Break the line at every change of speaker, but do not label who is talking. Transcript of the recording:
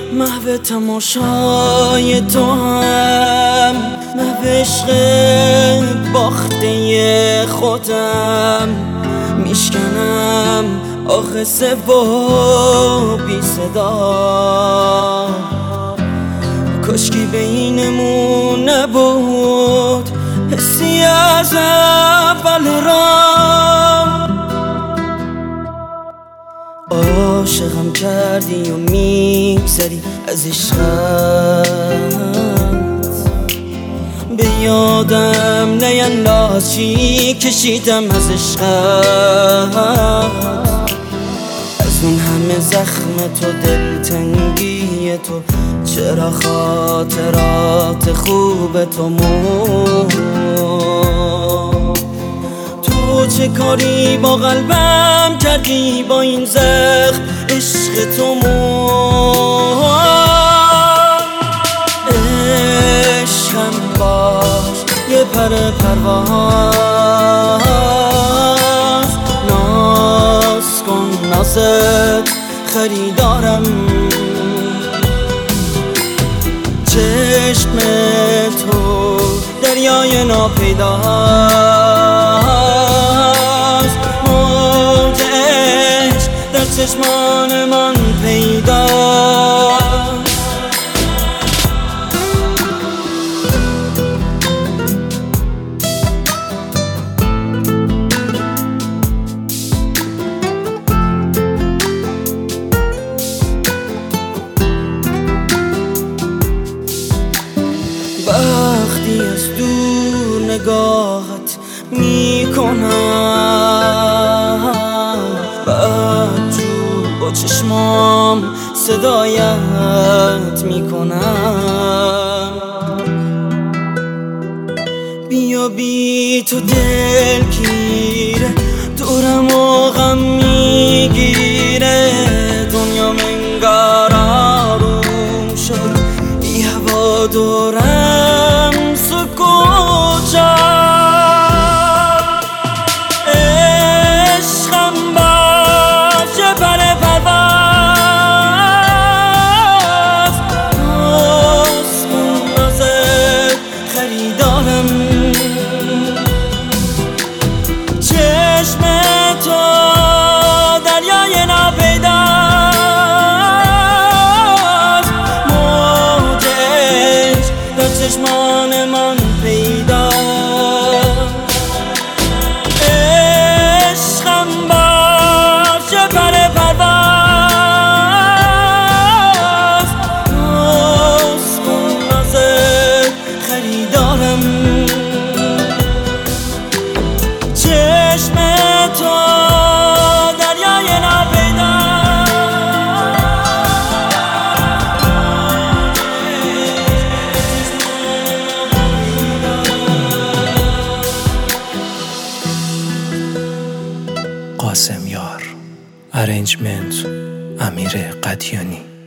محو تماشای تو هم، محو عشق باخته خودم. میشکنم آخه و بی صدا، کاشکی بینمون نبود حسی از اول راه. عاشقم کردی و میگذری از عشقت، به یادم نینداز چی کشیدم از عشقت. از اون همه زخم تو، دلتنگی تو، چرا خاطرات خوب تو مرد؟ تو چه کاری با قلبم کردی با این زخم عشق تو مرد؟ عشقم باش یه پر پرواز، ناز کن نازت خریدارم. چشم تو دریای ناپیداست، موجش در چشمان من پیداست. وقتی از دور نگاهت میکنم، بدجور با چشمام صدایت میکنم. بیا بی تو دلگیره، دورم و غم میگیره. دنیا انگار آروم شد، بی هوا دورم سکوت شد. عشقم باشه پر پرواز، ناز کن نازت خریدارم. چشم تو دریای ناپیداست، موجش در چشمان من پیداست. عشقم باشه پر پرواز، ناز کن نازت خریدارم. چشم تو دریای
قاسم یار. ارنجمنت امیر قدیانی.